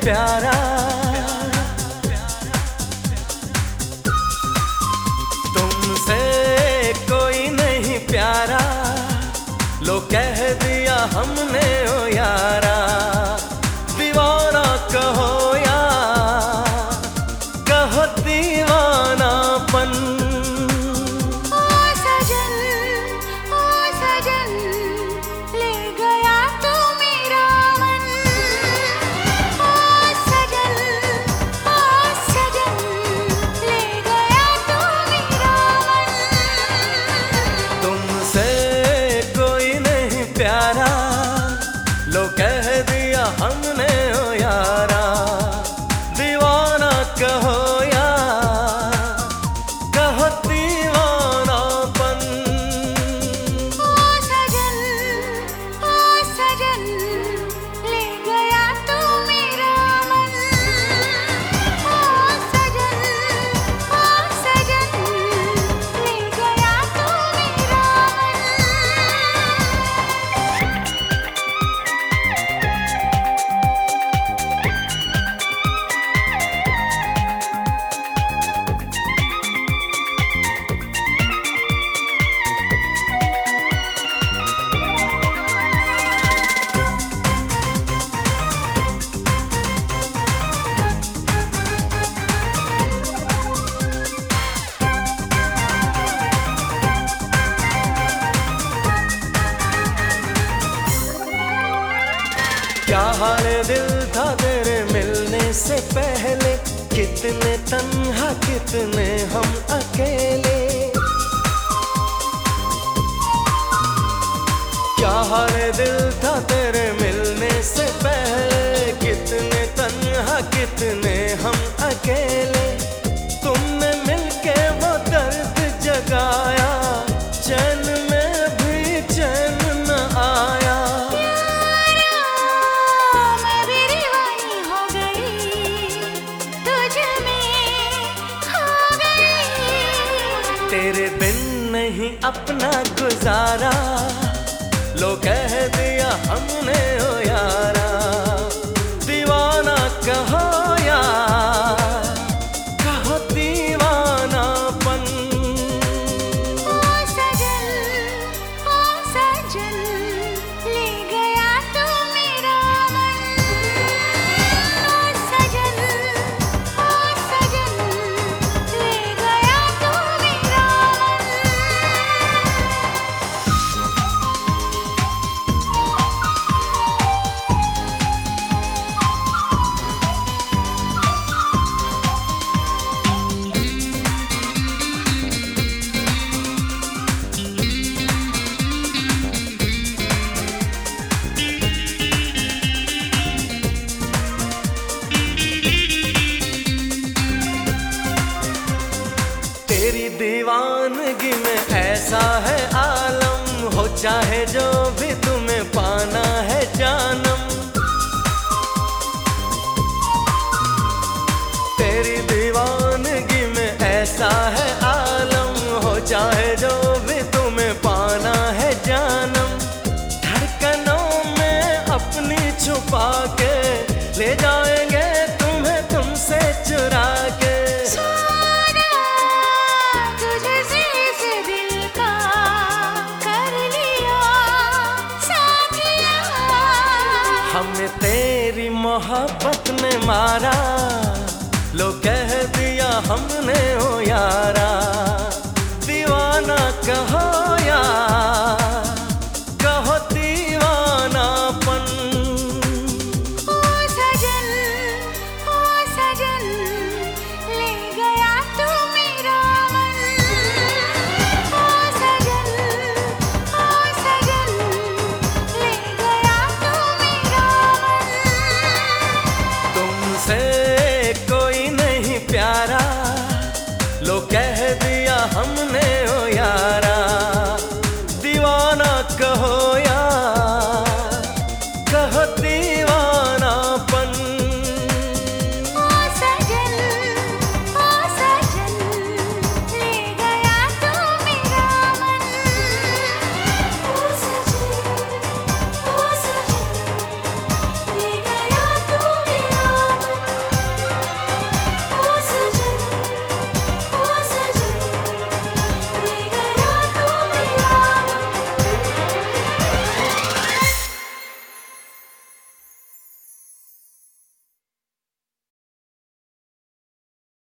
प्यारा, तुमसे कोई नहीं प्यारा, लो कह दिया हमने ओ यारा। दीवाना कहो या कहो दीवानापन, ओ सजन ले गया तू मेरा मन। ओ सजन ले गया तू मेरा मन। तुमसे कोई नहीं प्यारा, लो कह दिया हमने ओ यारा। दीवाना कहो या कहो दीवानापन, ओ सजन ले गया तू मेरा मन। ओ सजन ले गया तू मेरा क्या हाल दिल था तेरे मिलने से पहले, कितने तन्हा कितने हम अकेले। क्या हाल दिल था तेरे मिलने से पहले, कितने तन्हा कितने हम अकेले। तुमने मिलके वो दर्द जगाया, चैन में भी चैन न आया। मैं भी दीवानी हो गई, तुझ में खो गई। तेरे बिन नहीं अपना गुजारा, लो कह दिया हमने ओ यारा। दीवाना कहो या कहो दीवानापन, ओ सजन ले गया तू मेरा मन। ओ सजन ले गया तू मेरा मन। तेरी दीवानगी में ऐसा है आलम, हो चाहे जो भी तुम्हें पाना है जानम। तेरी दीवानगी में ऐसा है आलम, हो चाहे जो भी तुम्हें पाना है जानम। धड़कनों में अपनी छुपा के ले जाएंगे तुम्हें तुमसे चुरा के। तुझे से इस दिल का कर लिया साथिया। हमें तेरी मोहब्बत ने मारा, लो कह दिया हमने ओ यारा।